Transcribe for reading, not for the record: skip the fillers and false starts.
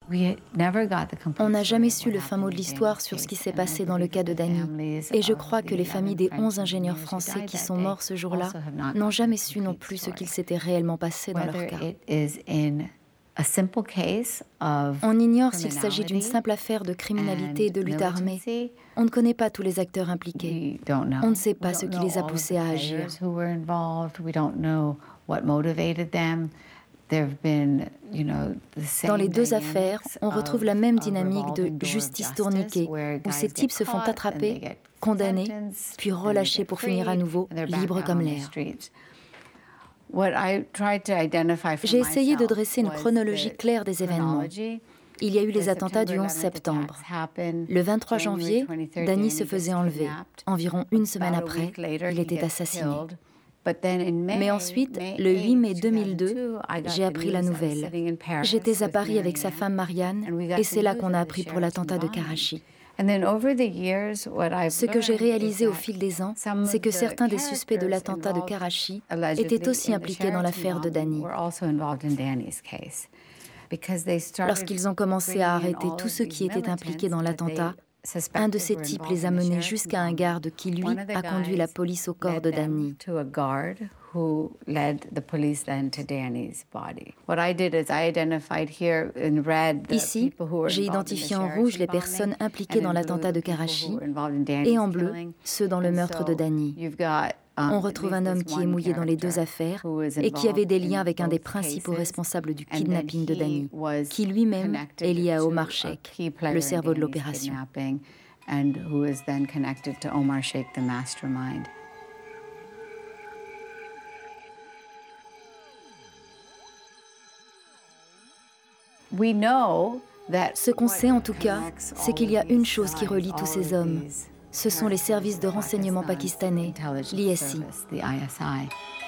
On n'a jamais su le fin mot de l'histoire sur ce qui s'est passé dans le cas de Danny. Et je crois que les familles des 11 ingénieurs français qui sont morts ce jour-là n'ont jamais su non plus ce qu'il s'était réellement passé dans leur cas. On ignore s'il s'agit d'une simple affaire de criminalité et de lutte armée. On ne connaît pas tous les acteurs impliqués. On ne sait pas ce qui les a poussés à agir. Dans les deux affaires, on retrouve la même dynamique de justice tourniquée, où ces types se font attraper, condamnés, puis relâchés pour finir à nouveau libres comme l'air. J'ai essayé de dresser une chronologie claire des événements. Il y a eu les attentats du 11 septembre. Le 23 janvier, Danny se faisait enlever. Environ une semaine après, il était assassiné. Mais ensuite, le 8 mai 2002, j'ai appris la nouvelle. J'étais à Paris avec sa femme Marianne, et c'est là qu'on a appris pour l'attentat de Karachi. Ce que j'ai réalisé au fil des ans, c'est que certains des suspects de l'attentat de Karachi étaient aussi impliqués dans l'affaire de Danny. Lorsqu'ils ont commencé à arrêter tous ceux qui étaient impliqués dans l'attentat, un de ces types les a menés jusqu'à un garde qui, lui, a conduit la police au corps de Danny. Ici, j'ai identifié en rouge les personnes impliquées dans l'attentat de Karachi et en bleu, ceux dans le meurtre de Danny. On retrouve un homme qui est mouillé dans les deux affaires et qui avait des liens avec un des principaux responsables du kidnapping de Danny, qui lui-même est lié à Omar Sheikh, le cerveau de l'opération. Ce qu'on sait en tout cas, c'est qu'il y a une chose qui relie tous ces hommes. Ce sont les services de renseignement pakistanais, l'ISI.